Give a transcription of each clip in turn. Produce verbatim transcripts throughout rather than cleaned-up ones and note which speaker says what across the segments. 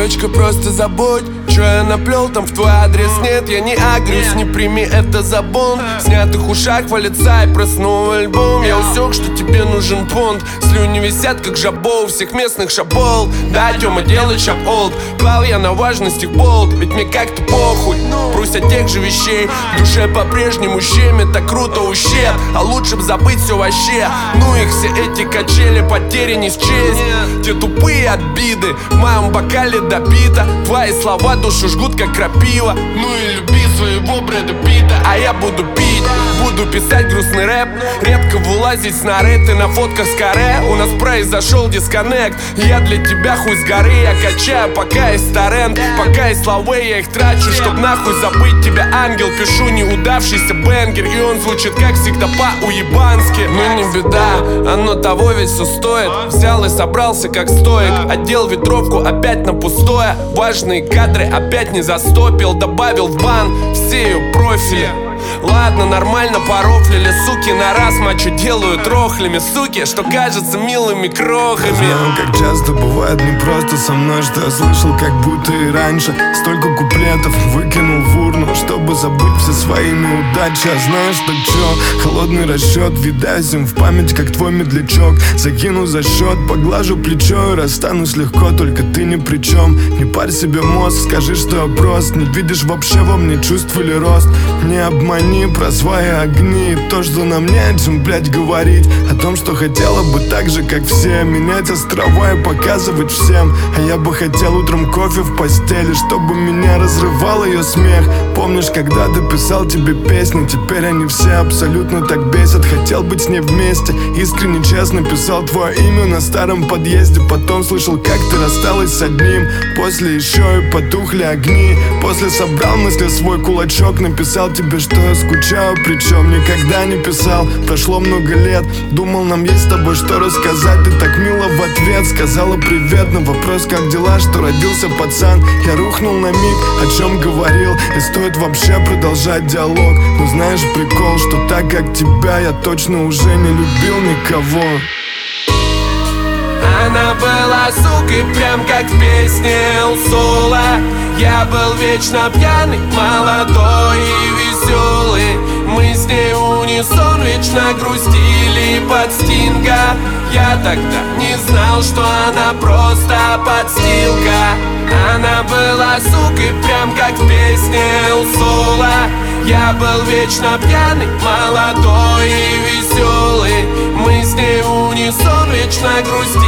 Speaker 1: Девочка, просто забудь, что я наплел там в твой адрес. Нет, я не агрюсь, не прими это за бунт. В снятых ушах валится и проснул альбом. Я усек, что тебе нужен понт. Слюни висят, как жабо у всех местных шабол. Да, Тёма, делай шап олд. Клал я на важность их болт, ведь мне как-то похуй. Прусь от тех же вещей, в душе по-прежнему щемит. Так круто ущерб, а лучше б забыть все вообще. Ну их все эти качели, потери не счесть. Те тупые обиды в моем бокале допито. Твои слова душу жгут, как крапива. Ну и люби своего Брэда Питта. А я буду пить, буду писать грустный рэп. Редко вылазить с нары, ты на фотках с каре. У нас произошел дисконнект. Я для тебя хуй с горы. Я качаю, пока есть торрент. Пока есть лавей, я их трачу, чтоб нахуй забыть тебя, ангел. Пишу неудавшийся бенгер, и он звучит как всегда по-уебански. Ну не беда, оно того ведь все стоит. Взял и собрался как стоик. Одел ветровку опять на пустое. Важные кадры опять не застопил. Добавил в бан все ее профили. Ладно, нормально порофлили, суки на раз мачо делают рохлями. Суки, что кажется милыми крохами.
Speaker 2: Знаю, как часто бывает непросто со мной, что я слышал как будто и раньше. Столько куплетов выкинул в урну, чтобы забыть все свои неудачи. А знаешь, что чё? Холодный расчет, видаюсь им в память, как твой медлячок. Закину за счет, поглажу плечо и расстанусь легко, только ты ни при чем. Не парь себе мозг, скажи, что я прост. Не видишь вообще во мне чувств или рост. Не обмани про свои огни, то, что нам не о чем, блядь, говорить. О том, что хотела бы так же, как все, менять острова и показывать всем. А я бы хотел утром кофе в постели, чтобы меня разрывал ее смех. Помнишь, когда ты писал тебе песни? Теперь они все абсолютно так бесят. Хотел быть с ней вместе, искренне, честно писал твое имя на старом подъезде. Потом слышал, как ты рассталась с одним. После еще и потухли огни. После собрал мысли свой кулачок. Написал тебе, что я скучаю, причем никогда не писал. Прошло много лет, думал, нам есть с тобой что рассказать. Ты так мило в ответ сказала привет на вопрос, как дела, что родился пацан. Я рухнул на миг, о чем говорил, и стоит вообще продолжать диалог. Но знаешь прикол, что так как тебя я точно уже не любил никого.
Speaker 1: Она была сукой, прям как в песне у Сола. Я был вечно пьяный, молодой и веселый. Мы с ней унисон вечно грустили под Стинга. Я тогда не знал, что она просто подстилка. Она была сукой, прям как в песне у Сола. Я был вечно пьяный, молодой и веселый. Мы с ней унисон вечно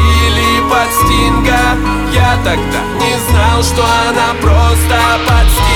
Speaker 1: грустили под Стинга. Я тогда не знал, что она просто подстилка.